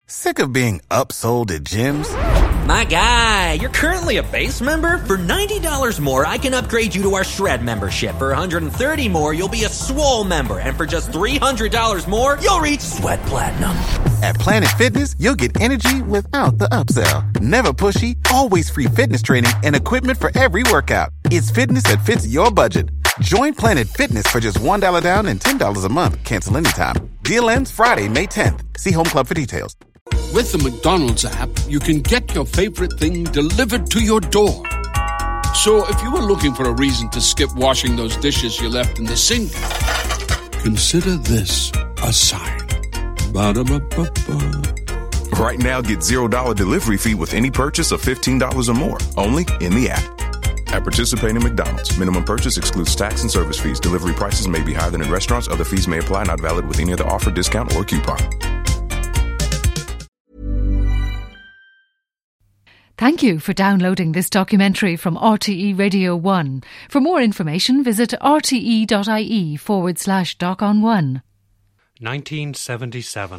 Sick of being upsold at gyms? My guy, you're currently a base member? For $90 more, I can upgrade you to our Shred membership. For $130 more, you'll be a Swole member. And for just $300 more, you'll reach Sweat Platinum. At Planet Fitness, you'll get energy without the upsell. Never pushy, always free fitness training and equipment for every workout. It's fitness that fits your budget. Join Planet Fitness for just $1 down and $10 a month. Cancel anytime. Deal ends Friday, May 10th. See Home Club for details. With the McDonald's app, you can get your favorite thing delivered to your door. So if you were looking for a reason to skip washing those dishes you left in the sink, consider this a sign. Ba-da-ba-ba-ba. Right now, get $0 delivery fee with any purchase of $15 or more. Only in the app. At participating McDonald's, minimum purchase excludes tax and service fees. Delivery prices may be higher than in restaurants. Other fees may apply. Not valid with any other offer, discount, or coupon. Thank you for downloading this documentary from RTE Radio 1. For more information, visit rte.ie/doc-on-1. 1977.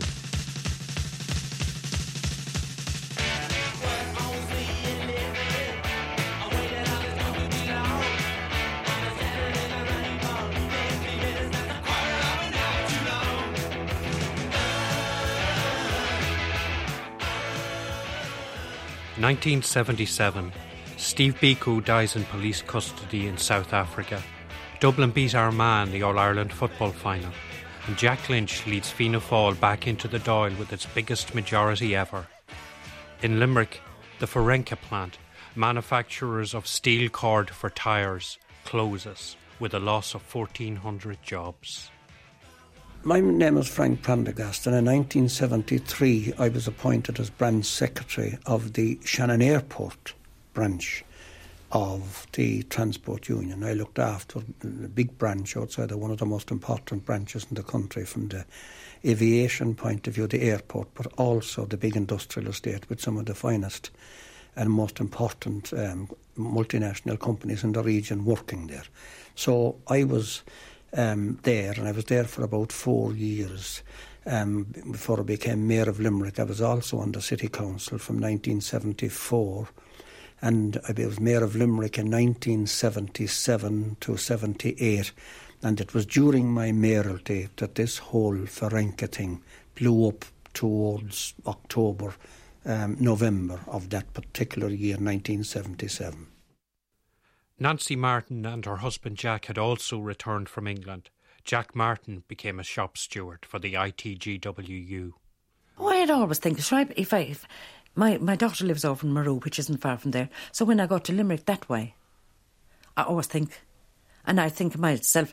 (1977). Steve Biko dies in police custody in South Africa. Dublin beat Armagh in the All-Ireland football final. And Jack Lynch leads Fianna Fáil back into the Dáil with its biggest majority ever. In Limerick, the Forenca plant, manufacturers of steel cord for tyres, closes with a loss of 1,400 jobs. My name is Frank Prendergast, and in 1973 I was appointed as branch secretary of the Shannon Airport branch of the Transport Union. I looked after the big branch outside of one of the most important branches in the country from the aviation point of view, the airport, but also the big industrial estate with some of the finest and most important multinational companies in the region working there. So I was there, and I was there for about 4 years before I became Mayor of Limerick. I was also on the City Council from 1974, and I was Mayor of Limerick in 1977 to 78, and it was during my mayoralty that this whole Forenca thing blew up towards October, November of that particular year, 1977. Nancy Martin and her husband Jack had also returned from England. Jack Martin became a shop steward for the ITGWU. Oh, I'd always think, if my daughter lives over in Maru, which isn't far from there, so when I go to Limerick that way, I always think, and I think to myself,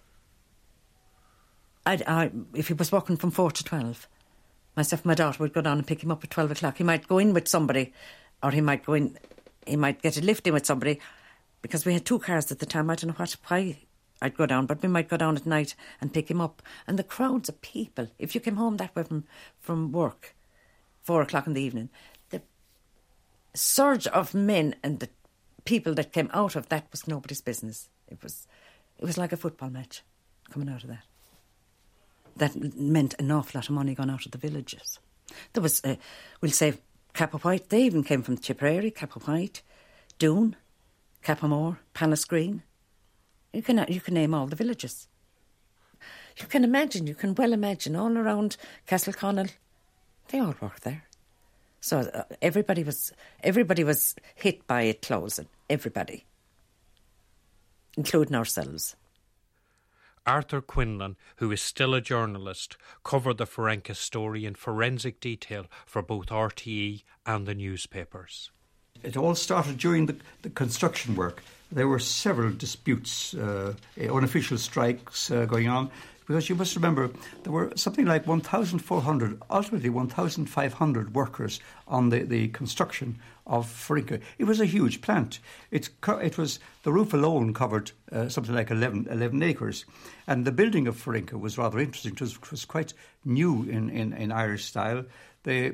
if he was walking from 4 to 12, myself and my daughter would go down and pick him up at 12 o'clock. He might go in with somebody, or he might get a lift in with somebody, because we had 2 cars at the time. I don't know why I'd go down, but we might go down at night and pick him up. And the crowds of people, if you came home that way from work, 4 o'clock in the evening, the surge of men and the people that came out of that was nobody's business. It was like a football match coming out of that. That meant an awful lot of money going out of the villages. There was, we'll say, Cappa White. They even came from Tipperary, Cappa White, Doon, Cappamore, Panasgreen. You can name all the villages. You can well imagine all around Castleconnell, they all worked there. So everybody was hit by it closing. Everybody, including ourselves. Arthur Quinlan, who is still a journalist, covered the Forenca story in forensic detail for both RTE and the newspapers. It all started during the construction work. There were several disputes, unofficial strikes going on, because you must remember there were something like 1,400, ultimately 1,500 workers on the construction of Forenca. It was a huge plant. It was the roof alone covered something like 11 acres, and the building of Forenca was rather interesting. It was quite new in Irish style. The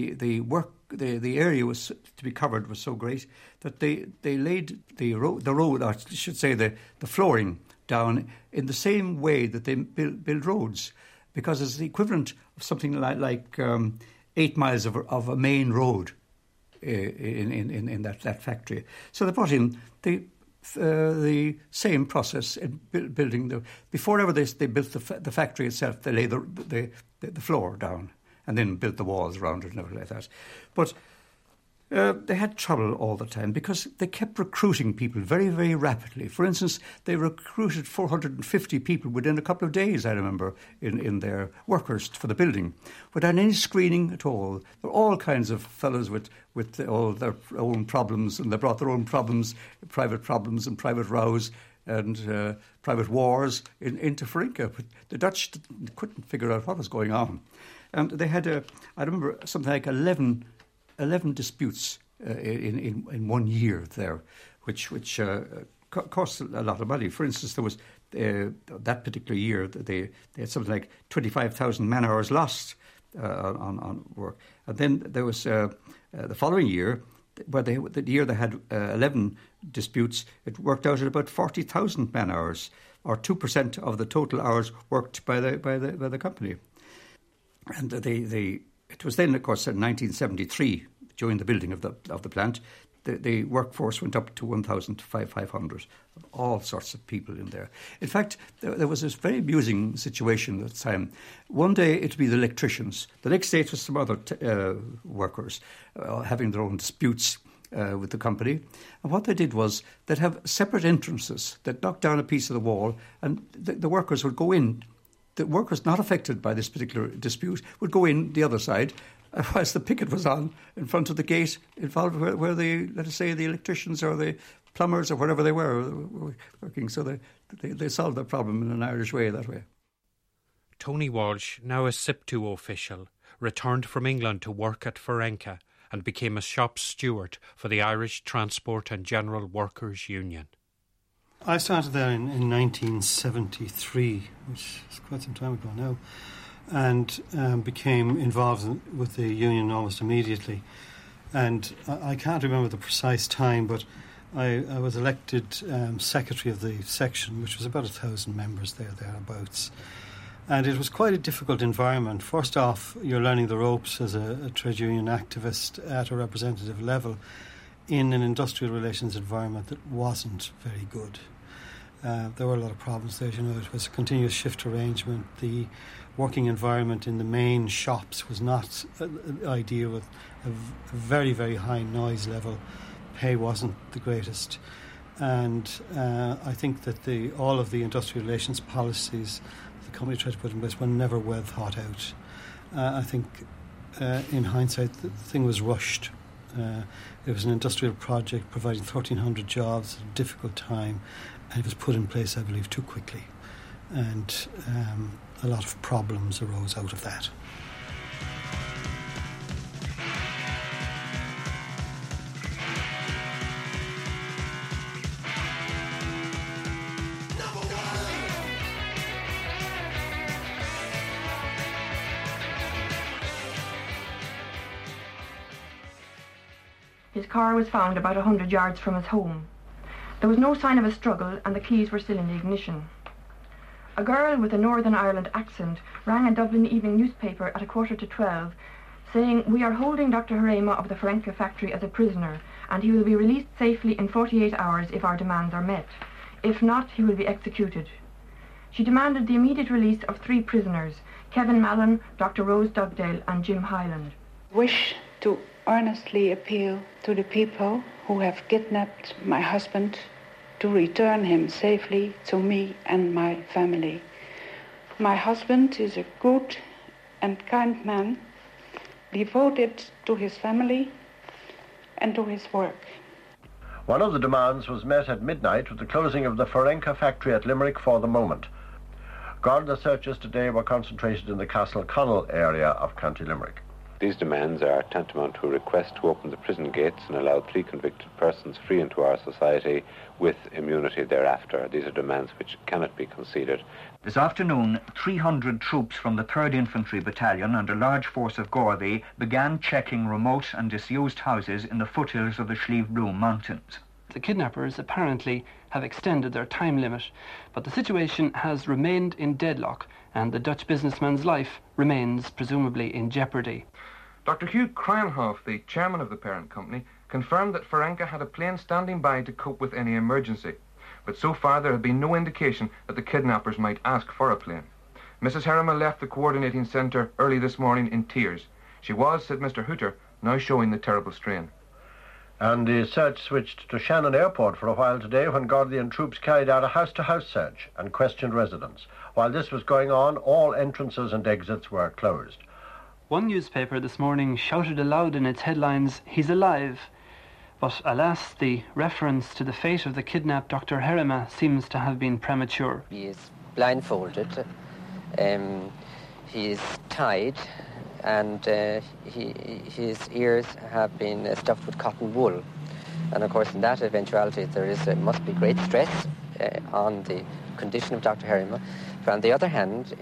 area was to be covered was so great that they laid the road, or I should say the flooring down in the same way that they build roads, because it's the equivalent of something like 8 miles of a main road in that factory. So they brought in the same process in building before ever they built the factory itself. They laid the floor down and then built the walls around it and everything like that. But they had trouble all the time because they kept recruiting people very, very rapidly. For instance, they recruited 450 people within a couple of days, I remember, in their workers for the building, without any screening at all. There were all kinds of fellows with all their own problems, and they brought their own problems and private rows and private wars into Farinka. But the Dutch couldn't figure out what was going on. And they had, I remember, something like 11 disputes in 1 year there, which cost a lot of money. For instance, there was that particular year they had something like 25,000 man-hours lost on work. And then there was the following year, where the year they had 11 disputes, it worked out at about 40,000 man-hours, or 2% of the total hours worked by the company. And it was then, of course, in 1973, during the building of the plant, the workforce went up to 1,500, all sorts of people in there. In fact, there was this very amusing situation at the time. One day it would be the electricians. The next day it was some other workers having their own disputes with the company. And what they did was they'd have separate entrances. They'd knock down a piece of the wall, and the workers would go in. The workers not affected by this particular dispute would go in the other side, whilst the picket was on in front of the gate involved where let us say, the electricians or the plumbers or whatever they were working. So they solved their problem in an Irish way that way. Tony Walsh, now a SIPTU official, returned from England to work at Farenka and became a shop steward for the Irish Transport and General Workers Union. I started there in 1973, which is quite some time ago now, and became involved with the union almost immediately. And I can't remember the precise time, but I was elected secretary of the section, which was about 1,000 members thereabouts. And it was quite a difficult environment. First off, you're learning the ropes as a trade union activist at a representative level in an industrial relations environment that wasn't very good. There were a lot of problems there. It was a continuous shift arrangement. The working environment in the main shops was not ideal, with a very, very high noise level. Pay wasn't the greatest. And I think that all of the industrial relations policies the company tried to put in place were never well thought out. I think in hindsight the thing was rushed. It was an industrial project providing 1,300 jobs at a difficult time, and it was put in place, I believe, too quickly. And a lot of problems arose out of that. His car was found about 100 yards from his home. There was no sign of a struggle, and the keys were still in the ignition. A girl with a Northern Ireland accent rang a Dublin evening newspaper at 11:45, saying, "We are holding Dr. Harema of the Farenka factory as a prisoner, and he will be released safely in 48 hours if our demands are met. If not, he will be executed." She demanded the immediate release of 3 prisoners, Kevin Mallon, Dr. Rose Dugdale and Jim Hyland. Wish to earnestly appeal to the people who have kidnapped my husband to return him safely to me and my family. My husband is a good and kind man, devoted to his family and to his work. One of the demands was met at midnight with the closing of the Farenka factory at Limerick for the moment. Garda searches today were concentrated in the Castle Connell area of County Limerick. These demands are tantamount to a request to open the prison gates and allow 3 convicted persons free into our society with immunity thereafter. These are demands which cannot be conceded. This afternoon, 300 troops from the 3rd Infantry Battalion and a large force of Gardaí began checking remote and disused houses in the foothills of the Slieve Bloom Mountains. The kidnappers apparently have extended their time limit, but the situation has remained in deadlock and the Dutch businessman's life remains presumably in jeopardy. Dr. Hugh Cranhoff, the chairman of the parent company, confirmed that Ferenca had a plane standing by to cope with any emergency. But so far there had been no indication that the kidnappers might ask for a plane. Mrs. Herima left the coordinating centre early this morning in tears. She was, said Mr. Hooter, now showing the terrible strain. And the search switched to Shannon Airport for a while today when Guardian troops carried out a house-to-house search and questioned residents. While this was going on, all entrances and exits were closed. One newspaper this morning shouted aloud in its headlines, "He's alive." But alas, the reference to the fate of the kidnapped Dr. Herima seems to have been premature. He is blindfolded, he is tied, and his ears have been stuffed with cotton wool. And of course, in that eventuality, there must be great stress on the condition of Dr. Herima. But on the other hand,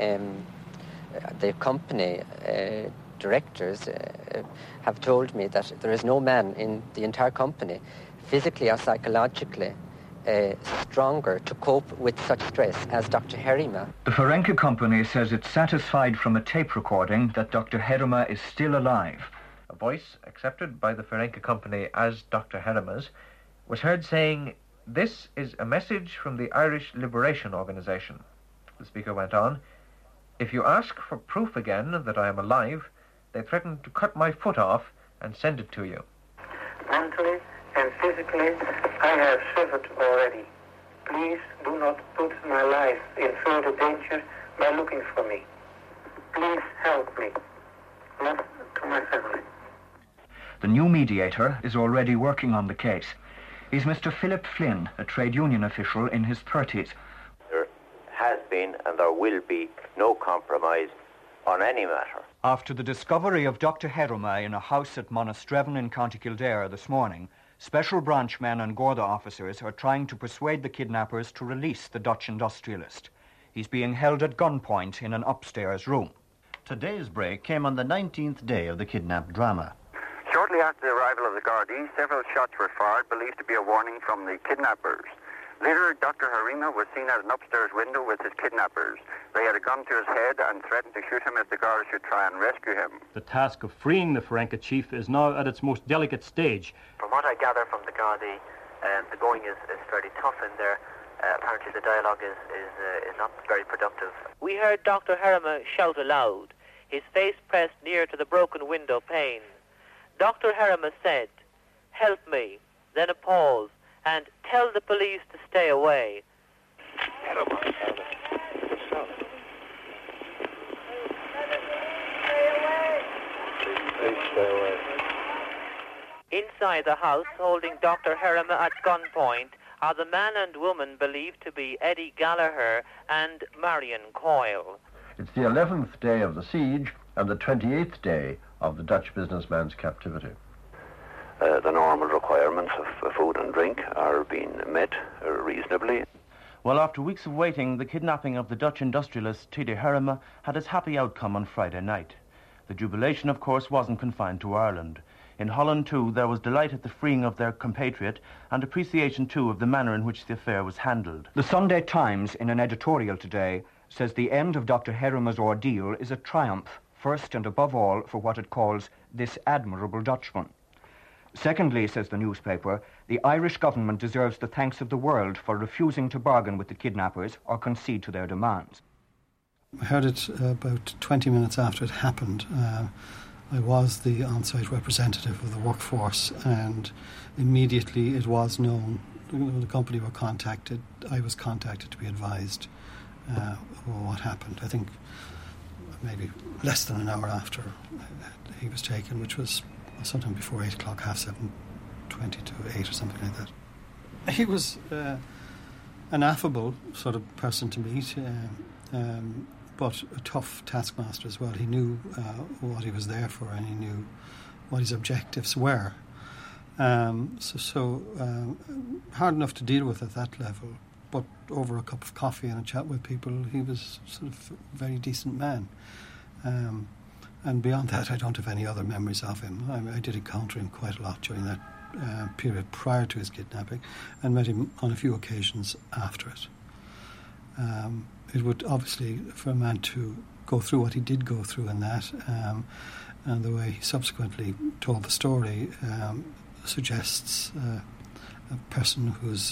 the company directors have told me that there is no man in the entire company, physically or psychologically, stronger to cope with such stress as Dr. Herima. The Ferenca company says it's satisfied from a tape recording that Dr. Herima is still alive. A voice accepted by the Ferenca company as Dr. Herima's was heard saying, "This is a message from the Irish Liberation Organisation." The speaker went on, "If you ask for proof again that I am alive, they threaten to cut my foot off and send it to you." Mentally and physically, I have suffered already. Please do not put my life in further danger by looking for me. Please help me. Love to my family. The new mediator is already working on the case. He's Mr. Philip Flynn, a trade union official in his 30s. There has been and there will be no compromise on any matter. After the discovery of Dr. Herima in a house at Monastrevin in County Kildare this morning, special branch men and Garda officers are trying to persuade the kidnappers to release the Dutch industrialist. He's being held at gunpoint in an upstairs room. Today's break came on the 19th day of the kidnap drama. Shortly after the arrival of the Gardaí, several shots were fired, believed to be a warning from the kidnappers. Later, Dr. Herima was seen at an upstairs window with his kidnappers. They had a gun to his head and threatened to shoot him if the guards should try and rescue him. The task of freeing the Ferenca chief is now at its most delicate stage. From what I gather from the Gardaí, the going is fairly tough in there. Apparently the dialogue is not very productive. We heard Dr. Herima shout aloud, his face pressed near to the broken window pane. Dr. Herima said, "Help me," then a pause, and "Tell the police to stay away." Inside the house, holding Dr. Herima at gunpoint, are the man and woman believed to be Eddie Gallagher and Marion Coyle. It's the 11th day of the siege and the 28th day of the Dutch businessman's captivity. The normal requirements of food and drink are being met reasonably. Well, after weeks of waiting, the kidnapping of the Dutch industrialist Tede Herima had its happy outcome on Friday night. The jubilation, of course, wasn't confined to Ireland. In Holland, too, there was delight at the freeing of their compatriot and appreciation, too, of the manner in which the affair was handled. The Sunday Times, in an editorial today, says the end of Dr. Herima's ordeal is a triumph, first and above all for what it calls this admirable Dutchman. Secondly, says the newspaper, the Irish government deserves the thanks of the world for refusing to bargain with the kidnappers or concede to their demands. I heard it about 20 minutes after it happened. I was the on-site representative of the workforce, and immediately it was known. The company were contacted. I was contacted to be advised of what happened. I think maybe less than an hour after he was taken, which was sometime before 8 o'clock, 7:20 to 8 or something like that. He was an affable sort of person to meet, but a tough taskmaster as well. He knew what he was there for, and he knew what his objectives were. So hard enough to deal with at that level, but over a cup of coffee and a chat with people, he was sort of a very decent man. And beyond that, I don't have any other memories of him. I did encounter him quite a lot during that period prior to his kidnapping, and met him on a few occasions after it. It would obviously, for a man to go through what he did go through in that, and the way he subsequently told the story suggests a person who's,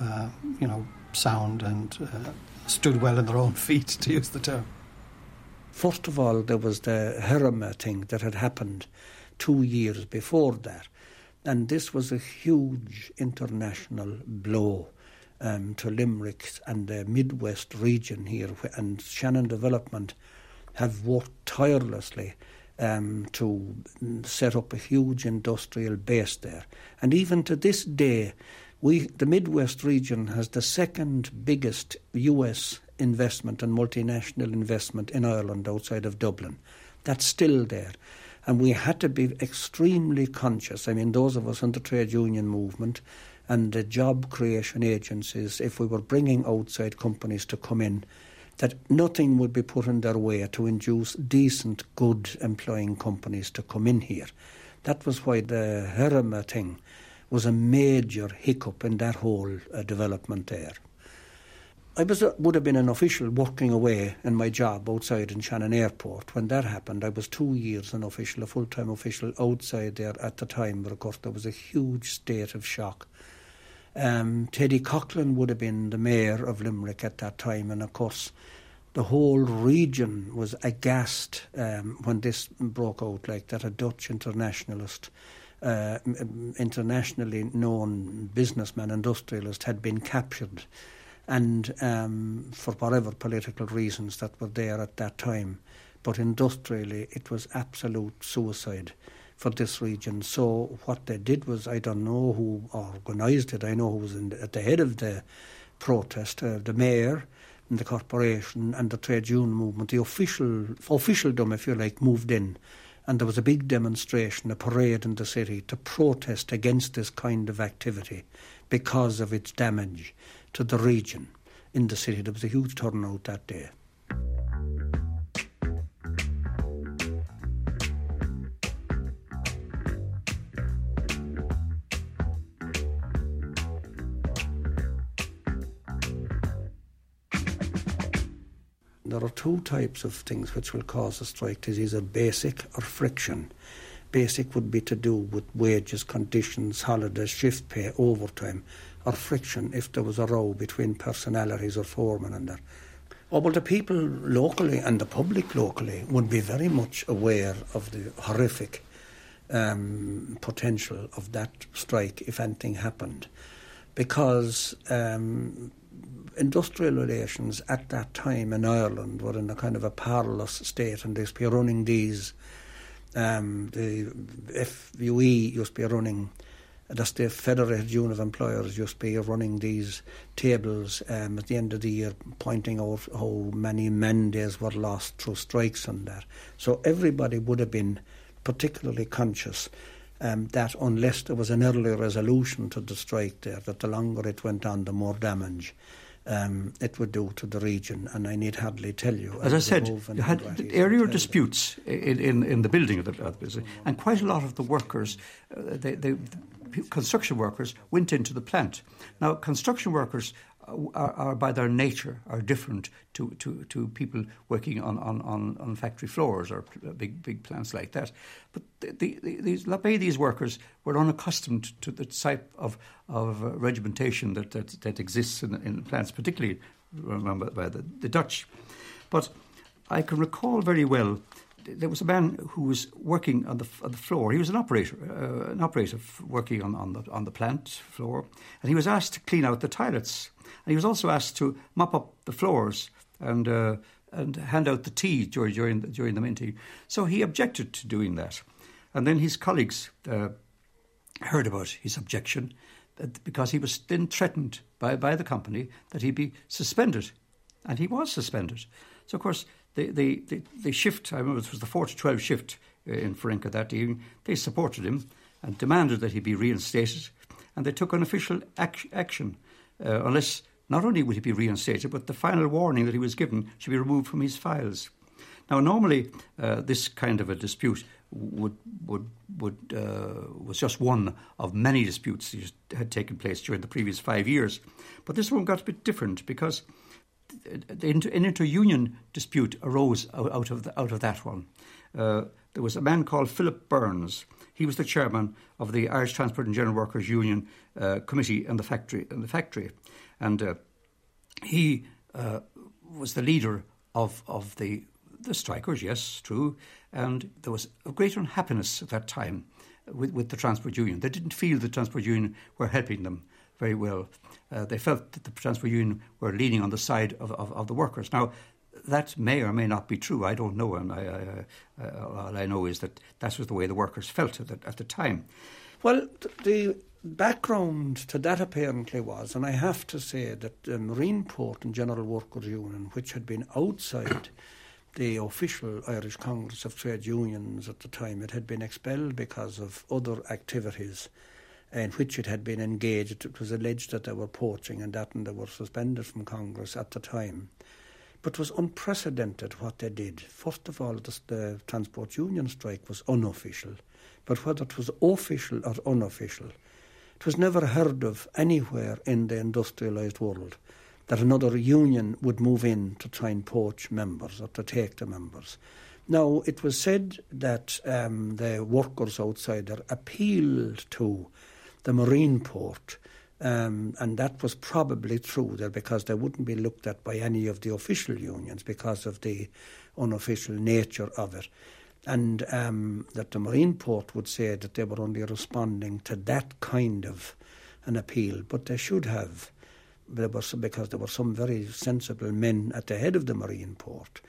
sound and stood well in their own feet, to use the term. First of all, there was the Herima thing that had happened 2 years before that. And this was a huge international blow to Limerick and the Midwest region here. And Shannon Development have worked tirelessly to set up a huge industrial base there. And even to this day, the Midwest region has the second biggest US investment and multinational investment in Ireland outside of Dublin. That's still there. And we had to be extremely conscious. I mean, those of us in the trade union movement and the job creation agencies, if we were bringing outside companies to come in, that nothing would be put in their way to induce decent, good employing companies to come in here. That was why the Herima thing was a major hiccup in that whole development there. I would have been an official working away in my job outside in Shannon Airport. When that happened, I was 2 years an official, a full-time official outside there at the time, but of course there was a huge state of shock. Teddy Coughlin would have been the mayor of Limerick at that time, and of course the whole region was aghast when this broke out like that. A Dutch internationalist, internationally known businessman, industrialist, had been captured. And for whatever political reasons that were there at that time. But industrially, it was absolute suicide for this region. So what they did was, I don't know who organised it. I know who was at the head of the protest, the mayor and the corporation and the trade union movement. The officialdom, if you like, moved in. And there was a big demonstration, a parade in the city to protest against this kind of activity because of its damage to the region in the city. There was a huge turnout that day. There are two types of things which will cause a strike. It is either basic or friction. Basic would be to do with wages, conditions, holidays, shift pay, overtime, or friction if there was a row between personalities or foremen and that. Well, the people locally and the public locally would be very much aware of the horrific potential of that strike if anything happened, because industrial relations at that time in Ireland were in a kind of a parlous state, and they used to be running these, the FUE used to be running, that's the Federated Union of Employers, used to be running these tables at the end of the year, pointing out how many man days were lost through strikes and that. So everybody would have been particularly conscious that unless there was an early resolution to the strike there, that the longer it went on, the more damage it would do to the region. And I need hardly tell you. As I said, you had earlier disputes in the building of the business, and quite a lot of the workers, construction workers, went into the plant. Now, construction workers are by their nature are different to people working on factory floors or big plants like that. But these workers were unaccustomed to the type of regimentation that exists in plants, particularly remember by the Dutch. But I can recall very well, there was a man who was working on the floor. He was an operator working on the plant floor, and he was asked to clean out the toilets. And he was also asked to mop up the floors and hand out the tea during the meeting. So he objected to doing that. And then his colleagues heard about his objection, because he was then threatened by the company that he'd be suspended. And he was suspended. So, of course, the shift, I remember it was the 4 to 12 shift in Ferenca that evening, they supported him and demanded that he be reinstated. And they took an official action, unless not only would he be reinstated, but the final warning that he was given should be removed from his files. Now, normally, this kind of a dispute was just one of many disputes that had taken place during the previous 5 years. But this one got a bit different, because an inter-union dispute arose out of that one. there was a man called Philip Burns. He was the chairman of the Irish Transport and General Workers Union Committee in the factory. And he was the leader of the strikers, yes, true. And there was a great unhappiness at that time with the Transport Union. They didn't feel the Transport Union were helping them very well. They felt that the Transport Union were leaning on the side of the workers. Now, that may or may not be true. I don't know. And all I know is that was the way the workers felt at the time. Well, the background to that apparently was, and I have to say that the Marineport and General Workers Union, which had been outside the official Irish Congress of Trade Unions at the time, it had been expelled because of other activities in which it had been engaged. It was alleged that they were poaching and they were suspended from Congress at the time. But it was unprecedented what they did. First of all, the Transport Union strike was unofficial. But whether it was official or unofficial, it was never heard of anywhere in the industrialised world that another union would move in to try and poach members or to take the members. Now, it was said that the workers outside there appealed to the Marineport, and that was probably true there because they wouldn't be looked at by any of the official unions because of the unofficial nature of it. And that the Marineport would say that they were only responding to that kind of an appeal, but they should have, because there were some very sensible men at the head of the Marineport.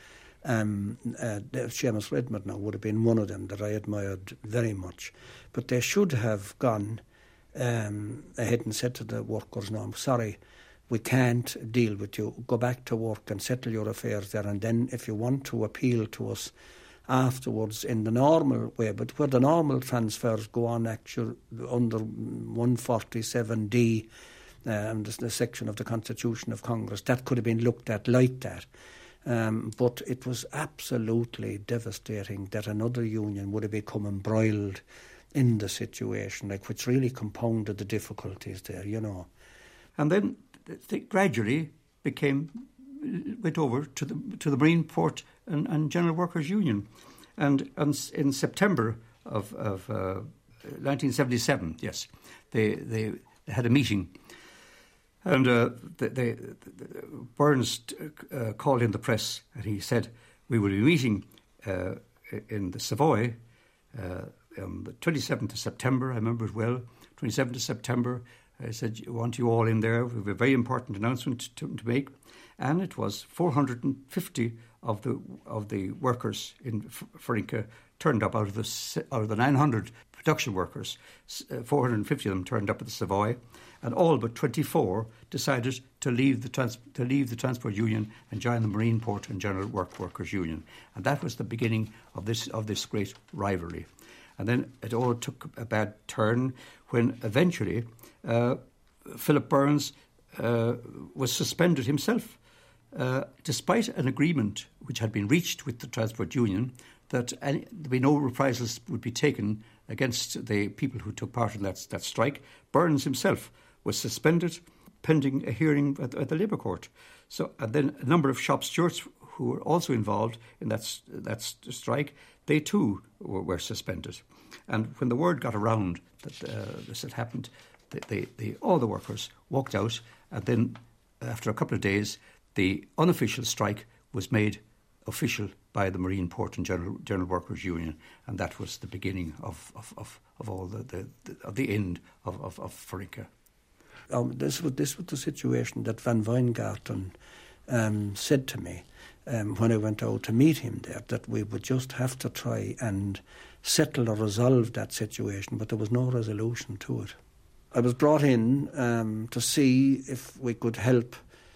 Seamus Redmond now would have been one of them that I admired very much. But they should have gone ahead and said to the workers, no, I'm sorry, we can't deal with you. Go back to work and settle your affairs there. And then if you want to appeal to us afterwards in the normal way, but where the normal transfers go on actually under 147D, the section of the Constitution of Congress, that could have been looked at like that. But it was absolutely devastating that another union would have become embroiled in the situation, which really compounded the difficulties there, you know. And then they gradually went over to the Marineport and General Workers Union. And in September of 1977, yes, they had a meeting. And Burns called in the press and he said, we will be meeting in the Savoy on the 27th of September, I remember it well, 27th of September. I said, I want you all in there. We have a very important announcement to make. And it was 450 of the workers in Forinca turned up out of the 900 production workers. 450 of them turned up at the Savoy, and all but 24 decided to leave the Transport Union and join the Marineport and General Workers Union. And that was the beginning of this great rivalry. And then it all took a bad turn when eventually Philip Burns was suspended himself, despite an agreement which had been reached with the Transport Union that there'd be no reprisals would be taken against the people who took part in that strike. Burns himself was suspended pending a hearing at the Labour Court. So, and then a number of shop stewards who were also involved in that strike, they too were suspended. And when the word got around that this had happened, all the workers walked out, and then after a couple of days, the unofficial strike was made official by the Marineport and General Workers Union, and that was the beginning of all the end of Forinca. This was the situation that Van Weingarten said to me when I went out to meet him there, that we would just have to try and settle or resolve that situation, but there was no resolution to it. I was brought in to see if we could help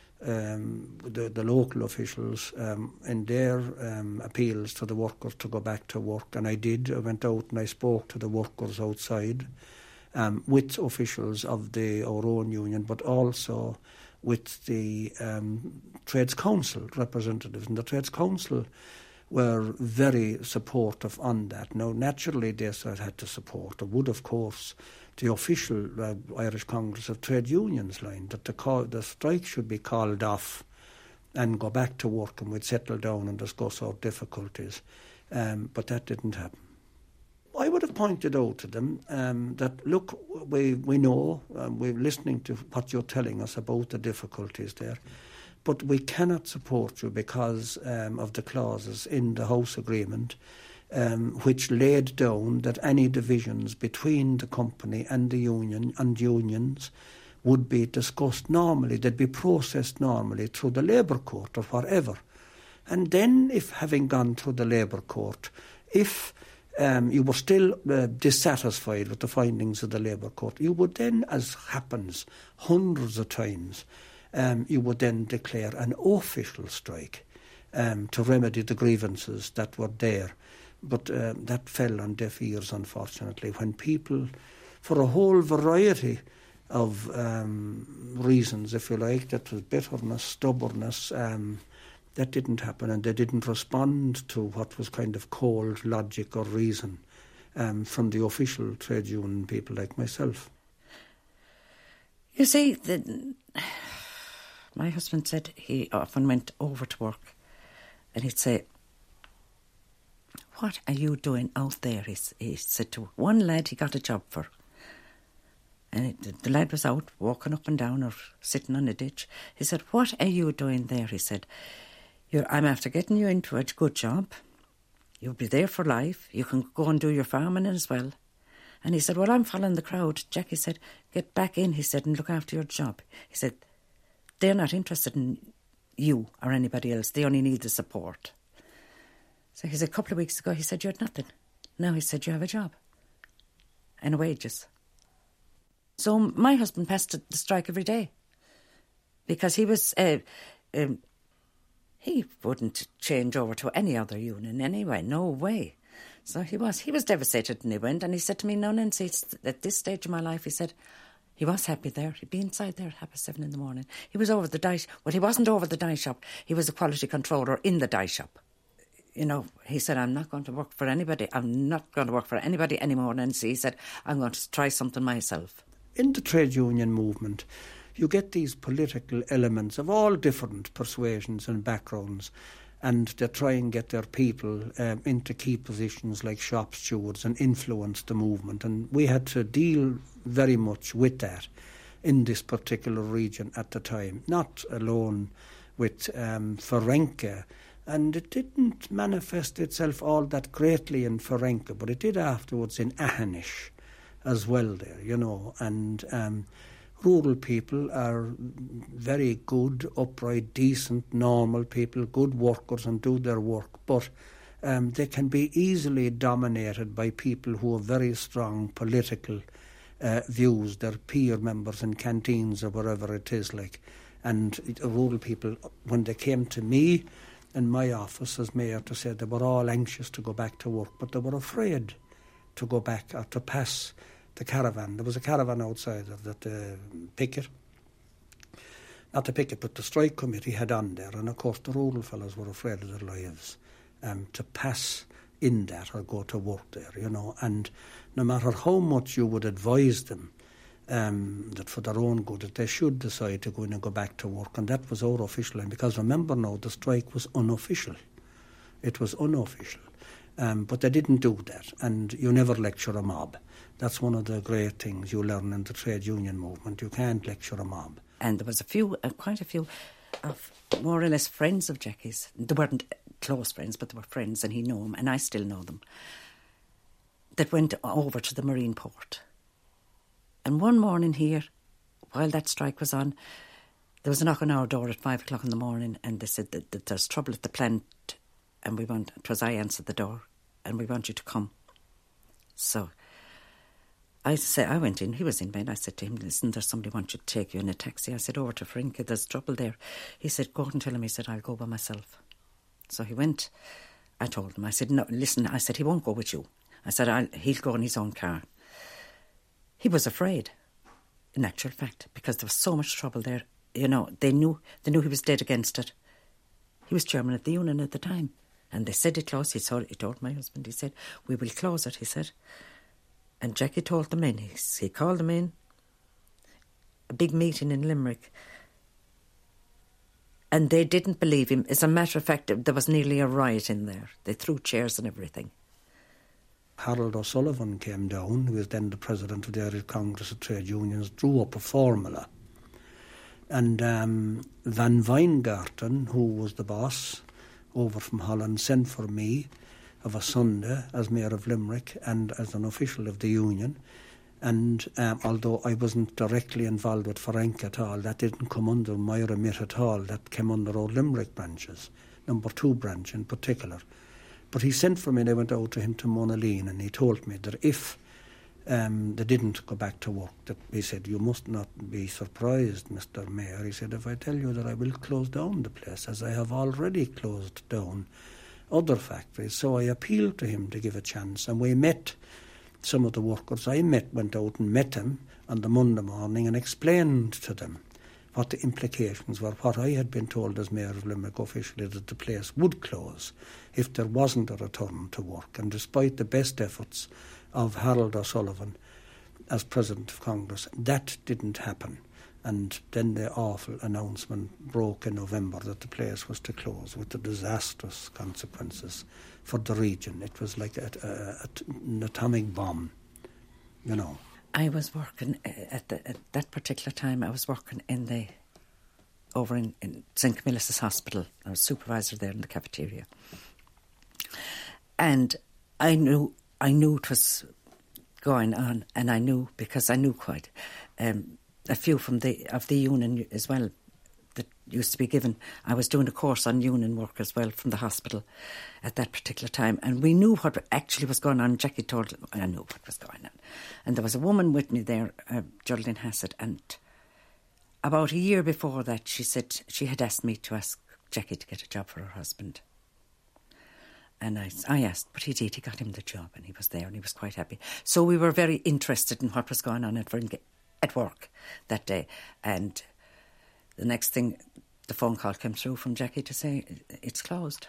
the local officials in their appeals to the workers to go back to work, and I did. I went out and I spoke to the workers outside with officials of our own union, but also with the Trades Council representatives. And the Trades Council were very supportive on that. Now, naturally, they had to support, or would, of course, the official Irish Congress of Trade Unions line, that the strike should be called off and go back to work, and we'd settle down and discuss our difficulties. but that didn't happen. I would have pointed out to them that, look, we know, we're listening to what you're telling us about the difficulties there, but we cannot support you because of the clauses in the House Agreement which laid down that any divisions between the company and the union and unions would be discussed normally, they'd be processed normally through the Labour Court or whatever. And then, if having gone through the Labour Court, if you were still dissatisfied with the findings of the Labour Court, you would then, as happens hundreds of times, you would then declare an official strike to remedy the grievances that were there. But that fell on deaf ears, unfortunately, when people, for a whole variety of reasons, if you like, that was bitterness, stubbornness, that didn't happen, and they didn't respond to what was kind of cold logic or reason from the official trade union people like myself. You see, my husband said he often went over to work and he'd say, "What are you doing out there?" He said to one lad he got a job for. And the lad was out walking up and down or sitting on a ditch. He said, "What are you doing there?" He said, "I'm after getting you into a good job. You'll be there for life. You can go and do your farming as well." And he said, "Well, I'm following the crowd." Jackie said, "Get back in," he said, "and look after your job." He said, "They're not interested in you or anybody else. They only need the support." So he said, a couple of weeks ago, he said, "You had nothing." Now he said, "You have a job and wages." So my husband passed the strike every day because he was... he wouldn't change over to any other union anyway, no way. So he was devastated, and he went, and he said to me, "No, Nancy, at this stage of my life," he said, he was happy there. He'd be inside there at 7:30 in the morning. He was over the dye shop. Well, he wasn't over the dye shop. He was a quality controller in the dye shop. You know, he said, "I'm not going to work for anybody. I'm not going to work for anybody anymore, Nancy." He said, "I'm going to try something myself." In the trade union movement, you get these political elements of all different persuasions and backgrounds, and they try and get their people into key positions like shop stewards and influence the movement. And we had to deal very much with that in this particular region at the time, not alone with Ferenca. And it didn't manifest itself all that greatly in Ferenca, but it did afterwards in Ahanish as well there, you know. And rural people are very good, upright, decent, normal people, good workers and do their work, but they can be easily dominated by people who have very strong political views, their peer members in canteens or wherever it is like. And rural people, when they came to me in my office as mayor to say they were all anxious to go back to work, but they were afraid to go back or to pass the caravan. There was a caravan outside of that picket. Not the picket, but the strike committee had on there. And of course the rural fellows were afraid of their lives to pass in that or go to work there, you know. And no matter how much you would advise them that for their own good, that they should decide to go in and go back to work. And that was our official line, because remember now, the strike was unofficial. It was unofficial. But they didn't do that. And you never lecture a mob. That's one of the great things you learn in the trade union movement. You can't lecture a mob. And there was quite a few of more or less friends of Jackie's. They weren't close friends, but they were friends, and he knew them, and I still know them, that went over to the marine port. And one morning here, while that strike was on, there was a knock on our door at 5 o'clock in the morning, and they said that there's trouble at the plant, and it was I answered the door, and we want you to come. So I went in, he was in bed. I said to him, "Listen, there's somebody wants you to take you in a taxi." I said, "Over to Ferenca, there's trouble there." He said, "Go out and tell him." He said, "I'll go by myself." So he went. I told him, I said, "No, listen," I said, "he won't go with you." I said, "He'll go in his own car." He was afraid, in actual fact, because there was so much trouble there. You know, they knew he was dead against it. He was chairman of the union at the time. And they said it closed. He told my husband, he said, "We will close it," he said. And Jackie told them in. He called them in. A big meeting in Limerick. And they didn't believe him. As a matter of fact, there was nearly a riot in there. They threw chairs and everything. Harold O'Sullivan came down, who was then the president of the Irish Congress of Trade Unions, drew up a formula. And Van Weingarten, who was the boss over from Holland, sent for me of a Sunday as Mayor of Limerick and as an official of the union. And although I wasn't directly involved with Ferenc at all, that didn't come under my remit at all. That came under Old Limerick branches, number 2 branch in particular. But he sent for me and I went out to him to Monaleen, and he told me that if they didn't go back to work, that he said, you must not be surprised, Mr. Mayor. He said, if I tell you that I will close down the place, as I have already closed down other factories. So I appealed to him to give a chance, and we met some of the workers I went out and met them on the Monday morning and explained to them what the implications were, what I had been told as Mayor of Limerick officially, that the place would close if there wasn't a return to work. And despite the best efforts of Harold O'Sullivan as President of Congress, that didn't happen. And then the awful announcement broke in November that the place was to close, with the disastrous consequences for the region. It was like an atomic bomb, you know. I was working at that particular time. I was working over in St. Camillus Hospital. I was supervisor there in the cafeteria, and I knew it was going on, and I knew because I knew quite a few of the union as well that used to be given. I was doing a course on union work as well from the hospital at that particular time, and we knew what actually was going on. Jackie told I knew what was going on, and there was a woman with me there, Geraldine Hassett, and about a year before that she said she had asked me to ask Jackie to get a job for her husband. And I asked, but he did. He got him the job, and he was there, and he was quite happy. So we were very interested in what was going on at work that day. And the next thing, the phone call came through from Jackie to say, it's closed.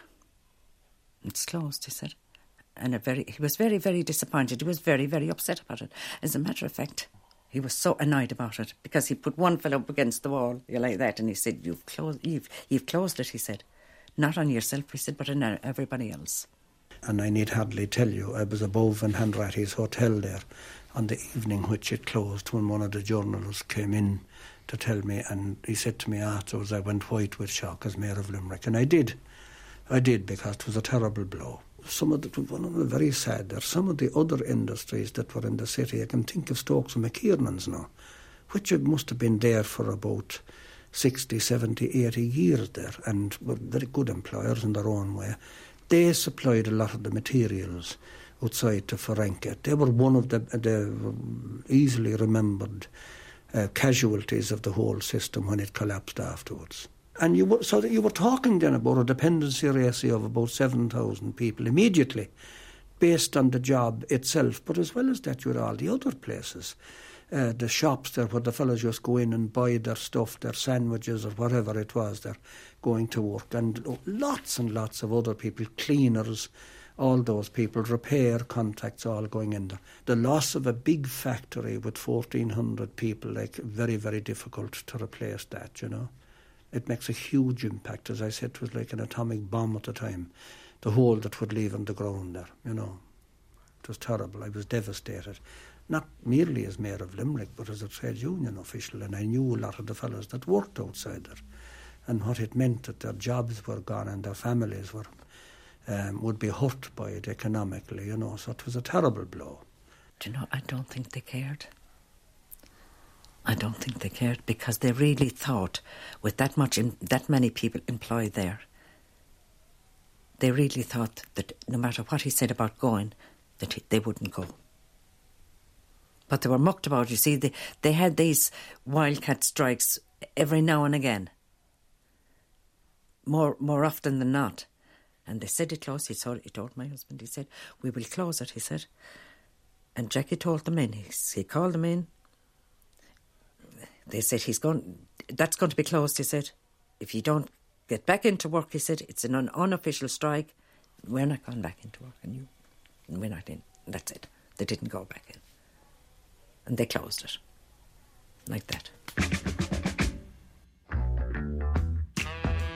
It's closed, he said. And he was very, very disappointed. He was very, very upset about it. As a matter of fact, he was so annoyed about it because he put one fellow up against the wall, like that, and he said, you've closed it, he said. Not on yourself, he said, but on everybody else. And I need hardly tell you, I was above in Hanratty's hotel there on the evening which it closed, when one of the journalists came in to tell me, and he said to me afterwards, I went white with shock as Mayor of Limerick. And I did because it was a terrible blow. One of them very sad. There are some of the other industries that were in the city. I can think of Stokes and McKiernan's now, which must have been there for about 60, 70, 80 years there, and were very good employers in their own way. They supplied a lot of the materials outside to Ferenc. They were one of the easily remembered casualties of the whole system when it collapsed afterwards. And you were talking then about a dependency ratio of about 7,000 people immediately, based on the job itself, but as well as that you had all the other places. The shops there where the fellows just go in and buy their stuff, their sandwiches or whatever it was, they're going to work. And lots and lots of other people, cleaners, all those people, repair contracts all going in there. The loss of a big factory with 1,400 people, like very, very difficult to replace that, you know. It makes a huge impact. As I said, it was like an atomic bomb at the time, the hole that would leave on the ground there, you know. It was terrible. I was devastated. Not merely as Mayor of Limerick, but as a trade union official, and I knew a lot of the fellows that worked outside there, and what it meant that their jobs were gone and their families were would be hurt by it economically, you know. So it was a terrible blow. Do you know, I don't think they cared. I don't think they cared, because they really thought, with that many people employed there, they really thought that no matter what he said about going, that they wouldn't go. But they were mucked about. You see, they had these wildcat strikes every now and again, more often than not. And they said it closed. He told my husband, he said, we will close it, he said. And Jackie told them in. He called them in. They said, that's going to be closed, he said. If you don't get back into work, he said, it's an unofficial strike. We're not going back into work, and we're not in. And that's it. They didn't go back in. And they closed it. Like that.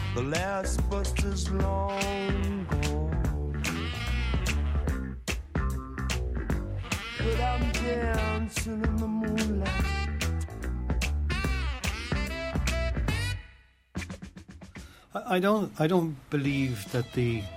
The last bus is long gone, but I'm dancing in the moonlight. I don't believe that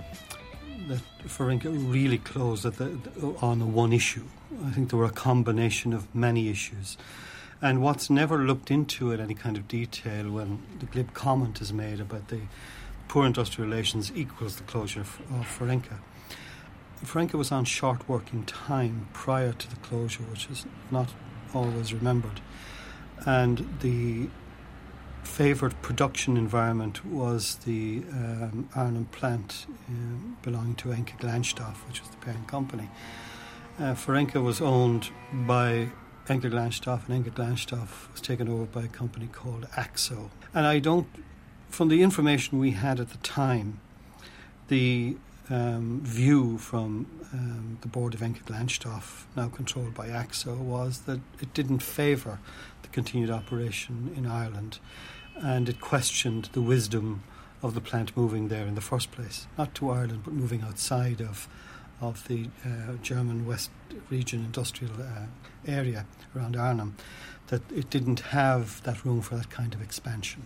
Ferenca really closed on the one issue. I think there were a combination of many issues. And what's never looked into in any kind of detail when the glib comment is made about the poor industrial relations equals the closure of Ferenca. Ferenca was on short working time prior to the closure, which is not always remembered. And the favoured production environment was the Arnhem plant belonging to Enke Glanstoff, which was the parent company. Ferenca was owned by Enke Glanstoff, and Enke Glanstoff was taken over by a company called Axo. And from the information we had at the time, the view from the board of Enke Glanstoff, now controlled by Axo, was that it didn't favour the continued operation in Ireland, and it questioned the wisdom of the plant moving there in the first place, not to Ireland but moving outside of the German West region industrial area around Arnhem, that it didn't have that room for that kind of expansion.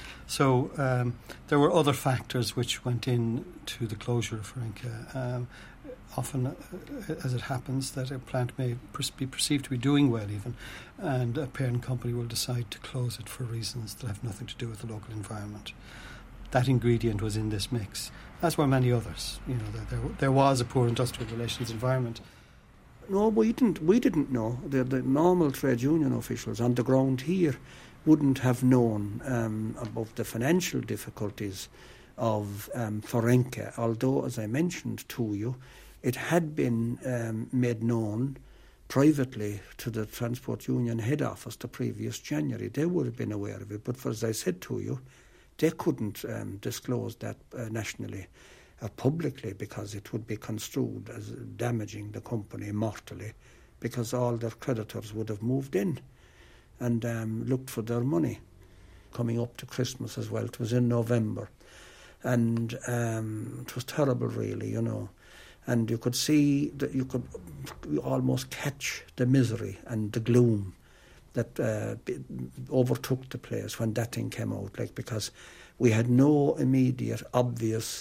So there were other factors which went into the closure of Ferenca. Often, as it happens, that a plant may be perceived to be doing well even, and a parent company will decide to close it for reasons that have nothing to do with the local environment. That ingredient was in this mix, as were many others. You know, there was a poor industrial relations environment. No, we didn't know. The normal trade union officials on the ground here wouldn't have known about the financial difficulties of Ferenca, although, as I mentioned to you, it had been made known privately to the Transport Union head office the previous January. They would have been aware of it, but as I said to you, they couldn't disclose that nationally or publicly, because it would be construed as damaging the company mortally, because all their creditors would have moved in and looked for their money. Coming up to Christmas as well, it was in November, and it was terrible really, you know. And you could see that you could almost catch the misery and the gloom that overtook the place when that thing came out, like, because we had no immediate obvious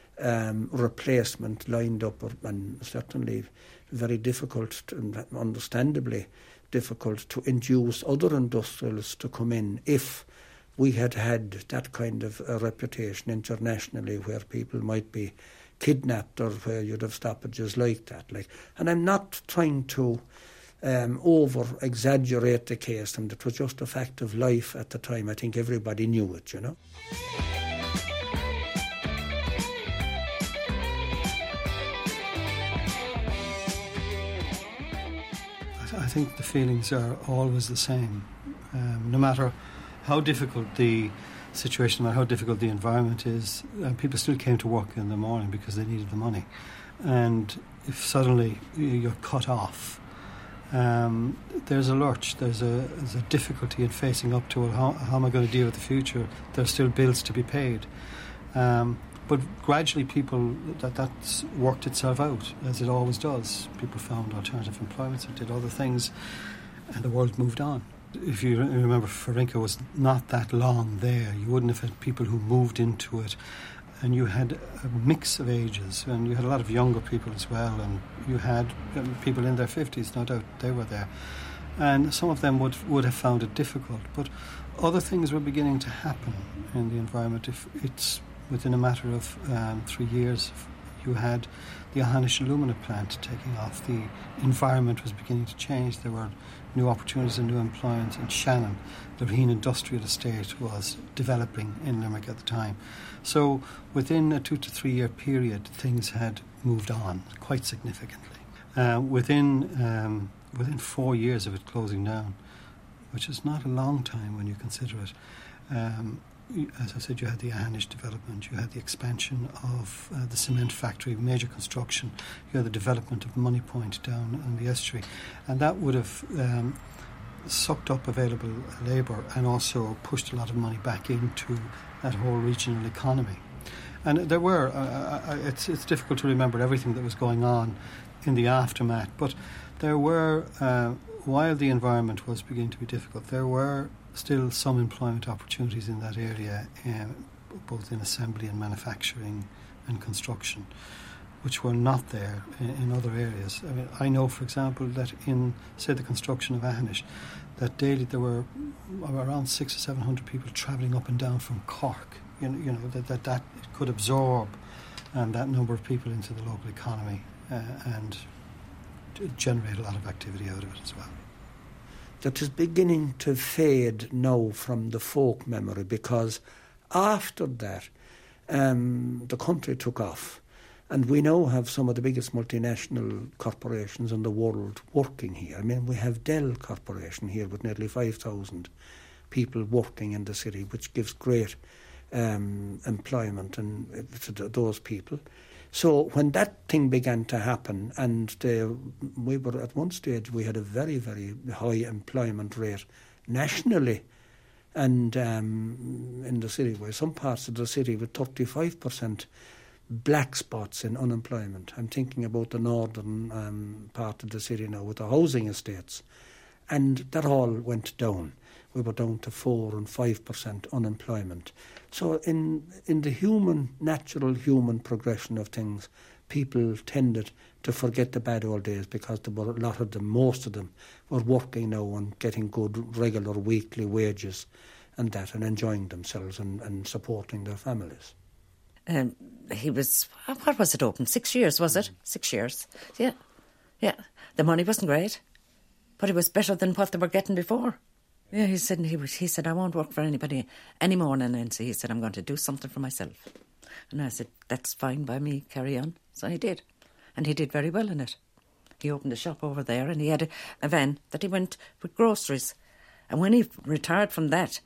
replacement lined up, and certainly very difficult, and understandably difficult, to induce other industrials to come in if we had had that kind of a reputation internationally, where people might be kidnapped or where you'd have stoppages like that. And I'm not trying to over-exaggerate the case, and it was just a fact of life at the time. I think everybody knew it, you know. I think the feelings are always the same. No matter how difficult the situation, no matter how difficult the environment is, people still came to work in the morning because they needed the money. And if suddenly you're cut off, there's a lurch, there's a difficulty in facing up to it. How am I going to deal with the future? There's still bills to be paid. But gradually that's worked itself out, as it always does. People found alternative employments and did other things, and the world moved on. If you remember, Ferenca was not that long there. You wouldn't have had people who moved into it, and you had a mix of ages, and you had a lot of younger people as well, and you had people in their 50s, no doubt they were there. And some of them would have found it difficult, but other things were beginning to happen in the environment. If it's within a matter of 3 years, you had the Ohanish alumina plant taking off. The environment was beginning to change. There were new opportunities and new employment in Shannon. The Raheen Industrial Estate was developing in Limerick at the time. So within a 2 to 3 year period, things had moved on quite significantly. Within 4 years of it closing down, which is not a long time when you consider it, as I said, you had the Ohanish development, you had the expansion of the cement factory, major construction, you had the development of Money Point down on the estuary, and that would have sucked up available labour and also pushed a lot of money back into that whole regional economy. And there were, it's difficult to remember everything that was going on in the aftermath, but there were, while the environment was beginning to be difficult, there were still some employment opportunities in that area, both in assembly and manufacturing and construction, which were not there in other areas. I mean, I know, for example, that in, say, the construction of Ahanish, that daily there were around 600 or 700 people travelling up and down from Cork. You know that could absorb that number of people into the local economy and generate a lot of activity out of it as well. That is beginning to fade now from the folk memory, because after that the country took off, and we now have some of the biggest multinational corporations in the world working here. I mean, we have Dell Corporation here with nearly 5,000 people working in the city, which gives great employment to those people. So when that thing began to happen, and we were at one stage, we had a very, very high employment rate nationally, and in the city, where some parts of the city with 35% black spots in unemployment. I'm thinking about the northern part of the city now with the housing estates, and that all went down. We were down to 4 and 5% unemployment. So in the natural human progression of things, people tended to forget the bad old days, because there were a lot of them, most of them, were working now and getting good regular weekly wages and that, and enjoying themselves and supporting their families. He was, what was it, open? 6 years, was it? 6 years. Yeah. The money wasn't great, but it was better than what they were getting before. Yeah, he said, I won't work for anybody anymore. And then he said, I'm going to do something for myself. And I said, that's fine by me, carry on. So he did. And he did very well in it. He opened a shop over there, and he had a van that he went with groceries. And when he retired from that,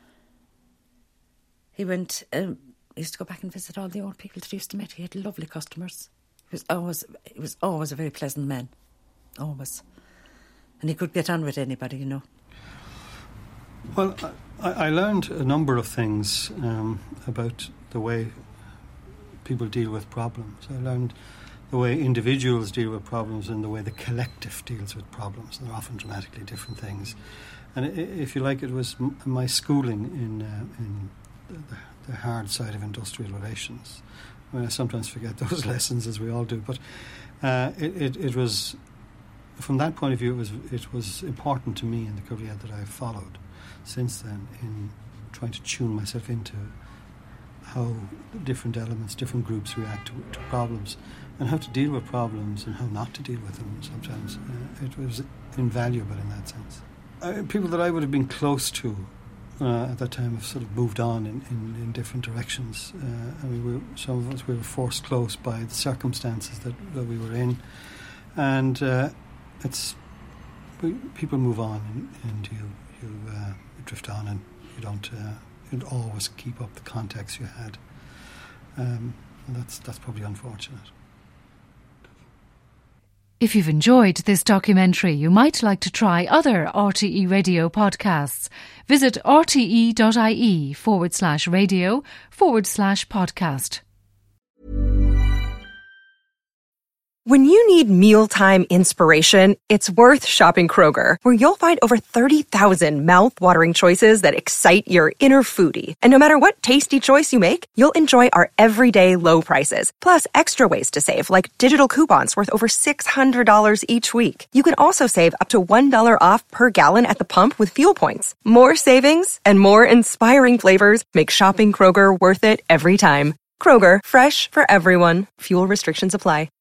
he went, he used to go back and visit all the old people that he used to meet. He had lovely customers. He was always a very pleasant man. Always. And he could get on with anybody, you know. Well, I learned a number of things about the way people deal with problems. I learned the way individuals deal with problems and the way the collective deals with problems. They're often dramatically different things. And if you like, it was my schooling in the hard side of industrial relations. I mean, I sometimes forget those lessons, as we all do, but it was, from that point of view, it was important to me in the career that I've followed since then, in trying to tune myself into how different elements, different groups react to problems, and how to deal with problems and how not to deal with them sometimes. It was invaluable in that sense. People that I would have been close to at that time have sort of moved on in different directions. I mean, some of us, we were forced close by the circumstances that we were in, and people move on, and you drift on, and you don't always keep up the contacts you had. And that's probably unfortunate. If you've enjoyed this documentary, you might like to try other RTE Radio podcasts. Visit rte.ie/radio/podcast. When you need mealtime inspiration, it's worth shopping Kroger, where you'll find over 30,000 mouth-watering choices that excite your inner foodie. And no matter what tasty choice you make, you'll enjoy our everyday low prices, plus extra ways to save, like digital coupons worth over $600 each week. You can also save up to $1 off per gallon at the pump with fuel points. More savings and more inspiring flavors make shopping Kroger worth it every time. Kroger, fresh for everyone. Fuel restrictions apply.